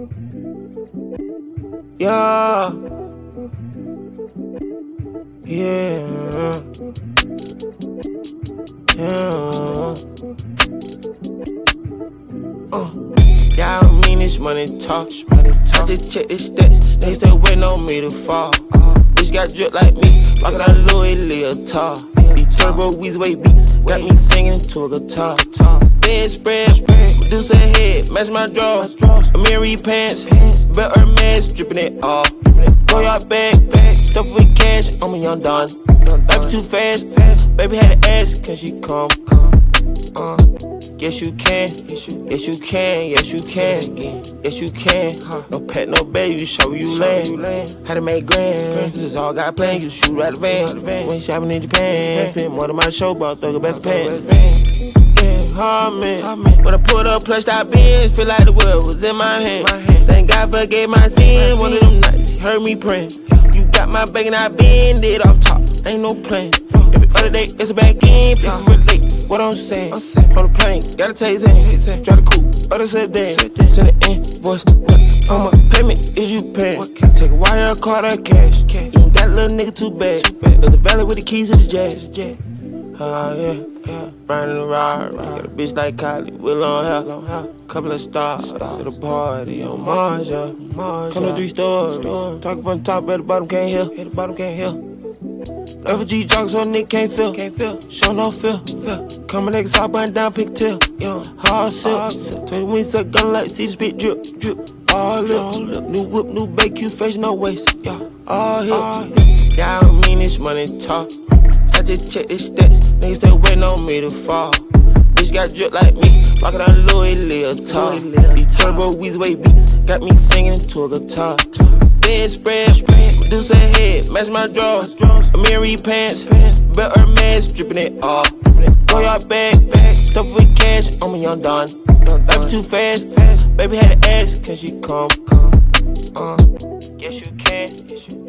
Yeah. Yeah. Yeah. Yeah, I don't mean this money talk. I just check the stats. They still waiting on me to fall. Bitch got drip like me, rockin' out Louis Leotard. These turbo Weezway beats got me singing to a guitar. Bed spread, Medusa head, match my drawers. Amiri pants, belt Hermes, drippin' it off. Go your bag, stuff with cash, I'm a young Don. Life too fast, baby had to ask, can she come? Yes you can, yes you can, yes you can, yes you can. No pet, no bed, you show where you land. How to make grand, this is all got planned. You shoot out the van, went shopping in Japan. Spent more than my show, but throw the best pants. Yeah, man. When I pulled up, plushed out bins, feel like the world was in my hand. Thank God forgave my sin. One of them nights, heard me praying. You got my bag and I bend it off top. Ain't no plan. Every other day, it's a back end. People relate what I'm saying. On the plane, gotta taste in. Try to coupe, other sedan. Send an invoice. On my payment, is you paying? Take a wire, card, or cash. You ain't got a little nigga too bad. There's the valley with the keys to the jazz. Yeah. Riding a ride. Got a bitch like Kylie, with long hair. Couple of stars to the party on Mars, yeah. Come to 3 stores. Talking from the top, at the bottom, can't hear. FG joggers so nigga can't feel. Show no feel. Coming niggas hop button down, pick tail. Hard silk. 20 wings suck gun like see the spit drip. All lip. New whip, new bake, you face, no waist. All hip. Yeah, I don't mean this money talk. I just check the stats. Niggas still waiting on me to fall. Bitch got drip like me, rockin' out Louis Leotard. These turbo Weezway beats got me singing to a guitar. Bed spread, Medusa head, match my drawers. Amiri pants, belt Hermes, drippin' it off. Go your bag, stuff with cash, I'm a young Don. Life too fast, baby had to ask, can she come? Yes you can.